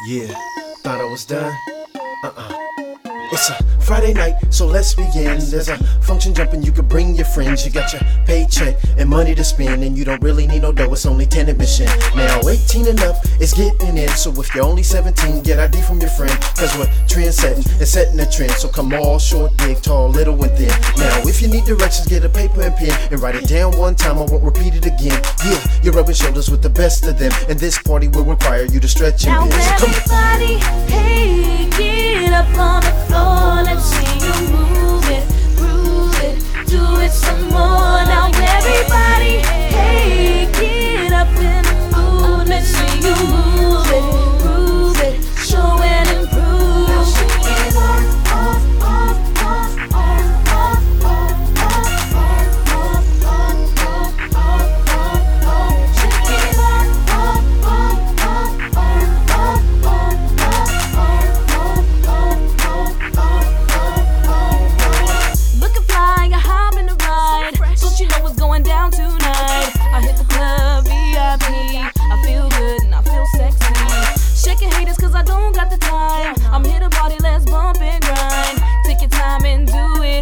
Yeah, thought I was done? It's a Friday night, so let's begin. There's a function jumping, you could bring your friends. You got your paycheck and money to spend, and you don't really need no dough, it's only 10 admission. Now 18 and up is getting in, so if you're only 17, get ID from your friend. Cause we're trend setting and setting a trend, so come all short, big, tall, little and thin. Now if you need directions, get a paper and pen and write it down one time, I won't repeat it again. Yeah, you're rubbing shoulders with the best of them, and this party will require you to stretch your now bends. Everybody, hey, get up on the floor, let's see you move it, groove it, do it some more. Now everybody, hey, get up in the mood, let's see you move it, groove it, show and improve. Now shake it off, down tonight. I hit the club VIP. I feel good and I feel sexy. Shaking haters cause I don't got the time. I'm here to party, let's bump and grind. Take your time and do it.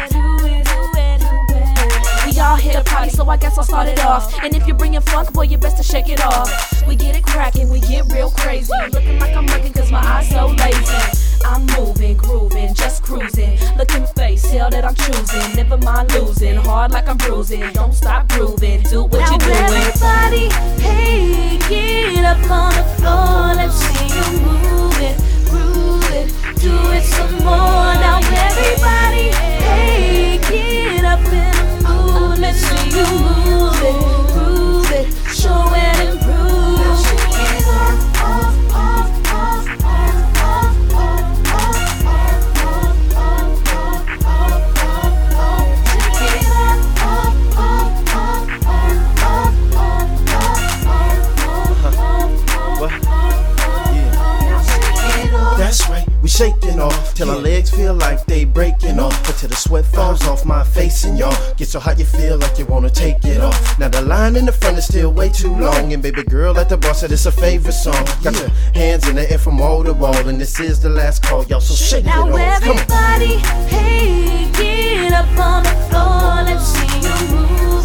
We all here to party, so I guess I'll start it off. And if you bring your funk, boy, you best to shake it off. We get it cracking, we get real crazy. Looking like I'm working cause my eyes so lazy. I'm moving, grooving, just cruising. Looking face, hell that I'm choosing. Never mind losing, hard like I'm bruising. Don't stop grooving, do what you're doing. Everybody, hey, get up on the floor. Let's see you move it, groove it, do it some more. Now everybody, hey, get up in the mood. Let's see you move it, groove it, show and improve. Now shake it off. That's right, we shaking off till our legs feel like they breaking off, but till the sweat falls off my face and y'all get so hot you feel like you wanna take it off. Now the line in the front is still way too long, and baby girl at the bar said it's a favorite song. Got your hands in the air from wall to wall, and this is the last call, y'all, so shake it off. Now everybody, hey, get up on the floor, let's see you move.